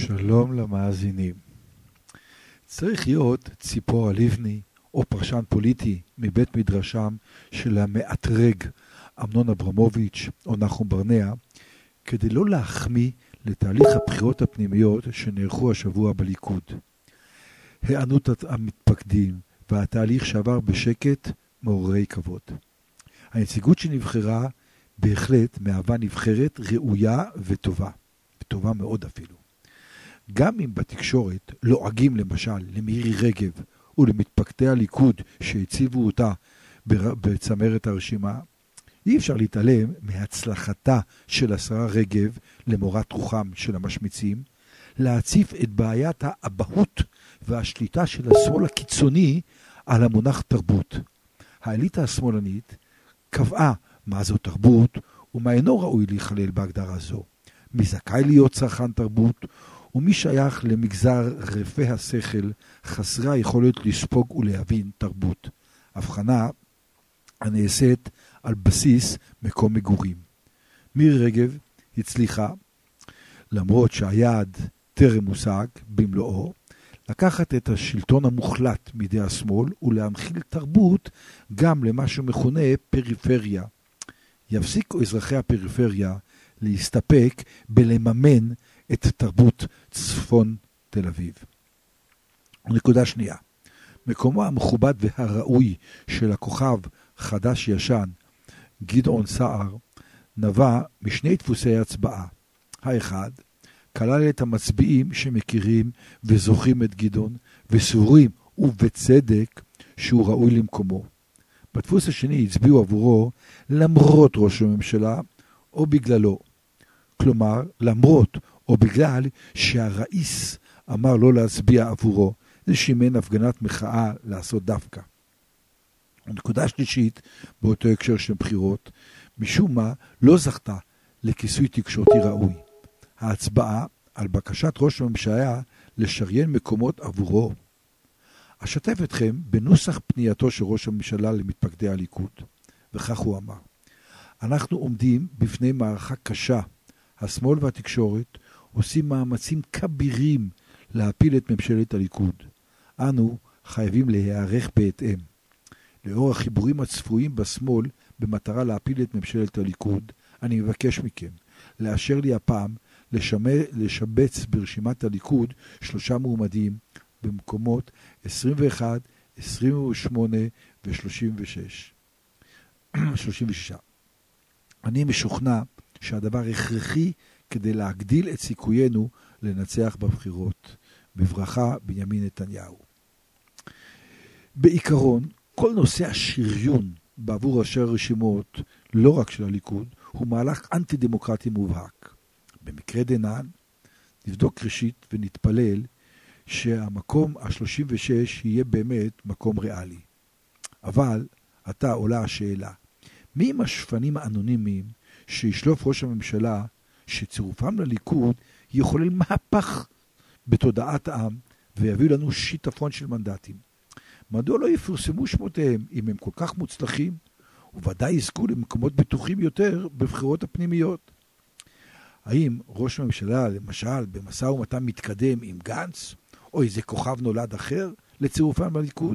שלום למאזינים. צריך להיות ציפורה לבני או פרשן פוליטי מבית מדרשם של המאתרג אמנון אברמוביץ' או נחום ברנע כדי לא להחמיא לתהליך הבחירות הפנימיות שנערכו השבוע בליכוד. הענות המתפקדים והתהליך שעבר בשקט מעוררי כבוד. הנציגות שנבחרה בהחלט מהווה נבחרת ראויה וטובה, וטובה מאוד אפילו. גם אם בתקשורת לועגים למשל למירי רגב ולמתפקדי הליכוד שהציבו אותה בצמרת הרשימה, אי אפשר להתעלם מהצלחתה של השרה רגב למורת רוחם של המשמיצים, להציף את בעיית האבהות והשליטה של השמאל הקיצוני על המונח תרבות. האליטה השמאלנית קבעה מה זו תרבות ומה אינו ראוי להיכלל בהגדרה זו. מי זכאי להיות צרכן תרבות ומי שייך למגזר רפי השכל חסרי היכולת לספוג ולהבין תרבות. הבחנה הנעשית על בסיס מקום מגורים. מירי רגב הצליחה, למרות שהיעד טרם מושג במלואו, לקחת את השלטון המוחלט מידי השמאל ולהנחיל תרבות גם למה שמכונה פריפריה. יפסיקו אזרחי הפריפריה להסתפק בלממן את תרבות צפון תל אביב. נקודה שנייה, מקומו המכובד והראוי של הכוכב חדש ישן, גדעון סער, נבע משני דפוסי הצבעה. האחד, כלל את המצביעים שמכירים וזוכרים את גדעון וסבורים ובצדק שהוא ראוי למקומו. בדפוס השני הצביעו עבורו למרות ראש הממשלה או בגללו. כלומר, למרות או בגלל שהראיס אמר לא להצביע עבורו, זה שימן הפגנת מחאה לעשות דווקא. הנקודה שלישית, באותו הקשר של בחירות, משום מה לא זכתה לכיסוי תקשורתי ראוי. ההצבעה על בקשת ראש הממשלה לשריין מקומות עבורו. אשתף אתכם בנוסח פנייתו של ראש הממשלה למתפקדי הליכוד, וכך הוא אמר: אנחנו עומדים בפני מערכה קשה. השמאל והתקשורת עושים מאמצים כבירים להפיל את ממשלת הליכוד. אנו חייבים להיערך בהתאם. לאור החיבורים הצפויים בשמאל במטרה להפיל את ממשלת הליכוד, אני מבקש מכם לאשר לי הפעם לשבץ ברשימת הליכוד 3 מועמדים במקומות 21, 28 ו-36. אני משוכנע שהדבר הכרחי כדי להגדיל את סיכויינו לנצח בבחירות. בברכה, בנימין נתניהו. בעיקרון, כל נושא השריון בעבור ראשי הרשימות, לא רק של הליכוד, הוא מהלך אנטי דמוקרטי מובהק. במקרה דנן, נבדוק ראשית ונתפלל שהמקום ה-36 יהיה באמת מקום ריאלי. אבל עתה עולה השאלה, מי הם השפנים האנונימיים שישלוף ראש הממשלה שצירופם לליכוד יחולל מהפך בתודעת העם ויביא לנו שיטפון של מנדטים? מדוע לא יפורסמו שמותיהם אם הם כל כך מוצלחים וודאי יזכו למקומות בטוחים יותר בבחירות הפנימיות? האם ראש הממשלה למשל במשא ומתן מתקדם עם גנץ או איזה כוכב נולד אחר לצירופם לליכוד?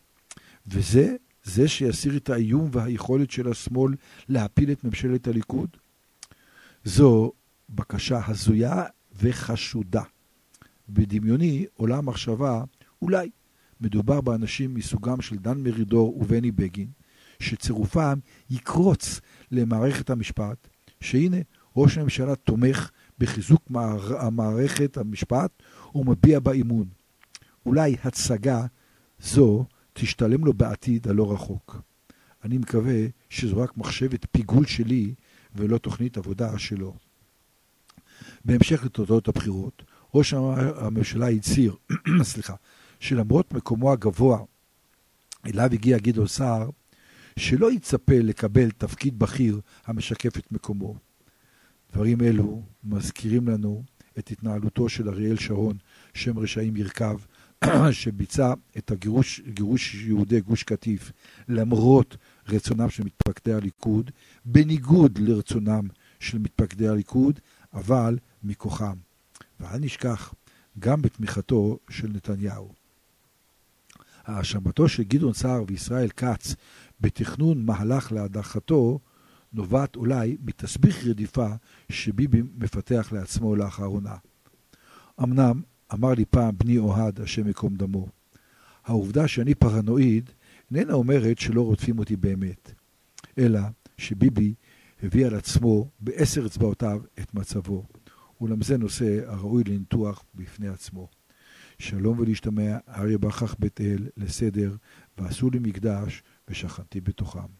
זה שיסיר את האיום והיכולת של השמאל להפיל את ממשלת הליכוד? זו בקשה הזויה וחשודה. בדמיוני עולה המחשבה, אולי מדובר באנשים מסוגם של דן מרידור ובני בגין, שצירופם יקרוץ למערכת המשפט, שהנה ראש הממשלה תומך בחיזוק מערכת המשפט ומביע באמון. אולי הצגה זו תשתלם לו בעתיד הלא רחוק. אני מקווה שזו רק מחשבת פיגול שלי ולא תוכנית עבודה שלו. בהמשך לתוצאות הבחירות, ראש הממשלה הצהיר, שלמרות מקומו הגבוה אליו הגיע גדעון סער, שלא יצפה לקבל תפקיד בכיר המשקף את מקומו. דברים אלו מזכירים לנו את התנהלותו של אריאל שרון, שם רשעים ירכב, שביצע את גירוש יהודי גוש קטיף למרות רצונם של מתפקדי הליכוד, בניגוד לרצונם של מתפקדי הליכוד, אבל מכוחם. ואל נשכח, גם בתמיכתו של נתניהו. האשמתו של גדעון סער וישראל כץ בתכנון מהלך להדחתו נובעת אולי מתסביך רדיפה שביבי מפתח לעצמו לאחרונה. אמנם אמר לי פעם בני אוהד, השם יקום דמו, העובדה שאני פרנואיד איננה אומרת שלא רודפים אותי באמת, אלא שביבי הביא על עצמו ב10 אצבעותיו את מצבו, אולם זה נושא הראוי לניתוח בפני עצמו. שלום ולהשתמע, אריה בכרך בית אל, לסדר, ועשו לי מקדש ושכנתי בתוכם.